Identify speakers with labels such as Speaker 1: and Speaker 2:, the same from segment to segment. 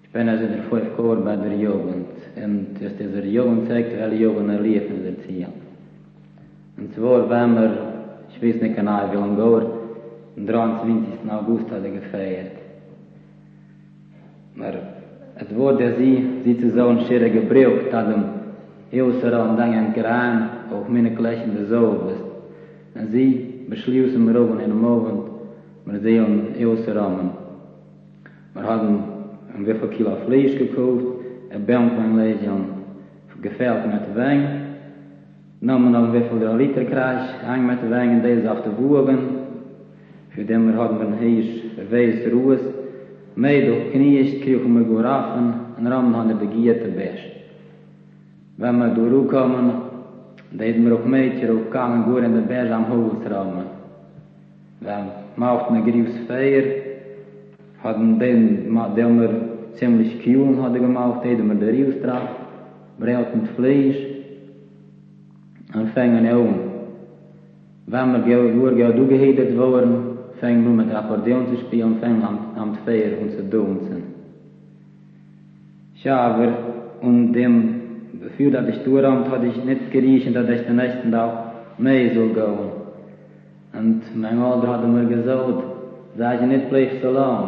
Speaker 1: Ich bin also in der 5 Jahr bei der Jugend. Und das ist der Jugend zeigt, welche Jugend erleben der Ziel. Und zwar, wenn wir, ich weiß nicht genau wie lange Jahr, am 23. August hat gefeiert. Maar het woord dat sie zu so ein Schere gebraucht haben, Eusera und dann Geran, auch meine Klechen der Sohn ist. Und sie beschließen wir oben in dem Abend, wir sehen Eusera. Wir haben ein wie viel Kilo Fleisch gekauft, ein Baumkleinleid und gefällt mit Wein. Nahmen noch wie viel Liter Kreis, ein mit Wein und deze auf der Wogen. Für den wir haben wir hier verweist Ruhes. Mij door knieën kregen we goed af en rammen hadden de gier te best. Wenn wir durchkommen, deden wir auch Mädchen auch gangen gut in den Berg am Haus rammen. Wenn machten eine Griefs Feier, hatten den wir ziemlich kühlen hadden gemacht, deden wir den Rius drauf, brauchten Fleisch und fängen an. Wenn wir gut durchgehedert wurden, fängen wir mit Akkordeon zu spielen und fängen am Feier und zu tanzen. Ja, aber dem Gefühl, dass ich durchrammt, hatte ich nicht geriechen, dass ich den nächsten Tag mehr soll gehen. Und mein Vater hat mir gesagt, dass ich nicht bleib so lang.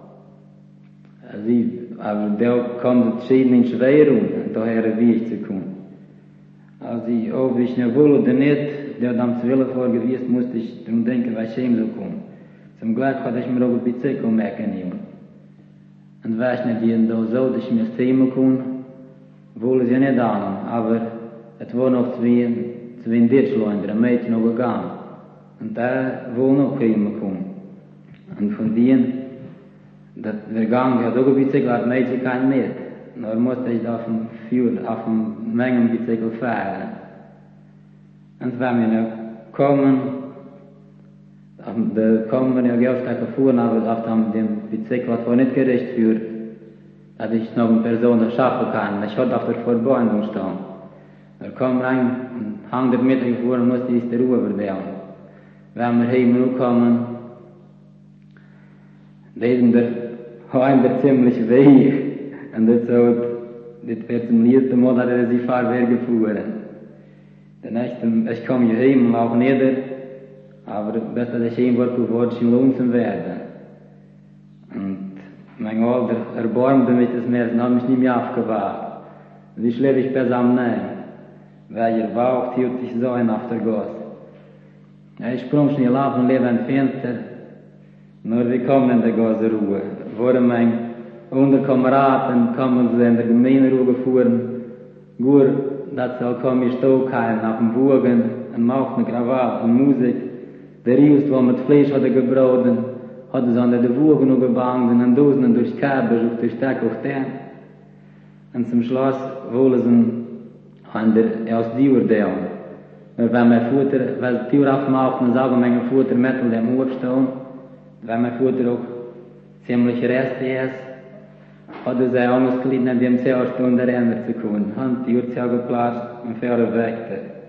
Speaker 1: Aber der kommt entschieden in schwer und daher wie ich zu kommen. Ob ich nicht will oder nicht, der dann zu willen vorgewiesen, musste ich darum denken, was ich ihm so kommen. Zum Glück hatte ich mir auch ein bisschen merken. Und weiß nicht, wie da so, dass ich mir sehen kann, wohl ist ja nicht an, aber es war noch zwei in Deutschland, ein Mädchen noch gegangen. Und da wohl noch kommen kann. Und von denen, dass wir gegangen, hat auch ein bisschen, hat Mädchen kein mit. Nur musste ich auf dem Mengen ein bisschen fahren. Und wenn wir noch kommen, da kommen wir ja Geldstrecke fuhren, aber auf dem Bezirk war nicht gerecht für, dass ich noch eine Person schaffen kann. Ich hatte auf der Vorbeugung stehen. Da kommen rein, und hang der Mitte gefahren, musste ich die Ruhe verwählen. Wenn wir heim kommen, lesen der Heim der ziemlich weich. Und das wird zum letzten Mal, dass sie Fahrwerk gefahren. Der nächste, ich komme hier heim und laufe nieder. Aber besser, dass ich wollte schon lohnensam werden. Und mein Vater erbarmte mich das Meer, und hat mich nicht mehr aufgewacht. Und ich lebe ich besser am Nehmen, weil ihr Bauch hielt sich so ein auf der Gasse. Ich sprung schnell auf und lebe ein Fenster, nur wir kommen in der Gasse Ruhe. Wurde mein Unterkameraden kommen sie in der Gemeinruhe gefahren, gut, dass sie kommen, ich stog keinen auf dem Wogen und machten Krawall und Musik. Der Rius, der mit Fleisch hatte gebraten, hatte sie an der Wogen noch gebannt und Dosen und durch Kabel und durch Tag auf den. Und zum Schluss wollen sie aus die Uhr delen. Wenn mein Futter, weil die Tür aufmacht und sagen, mein Futter mit dem Aufstehen, wenn mein Futter auch ziemlich rest ist, hatte sie auch noch gelitten, an dem 10 Stunden rennen zu können. Und die Uhr geplatzt und fährt weg.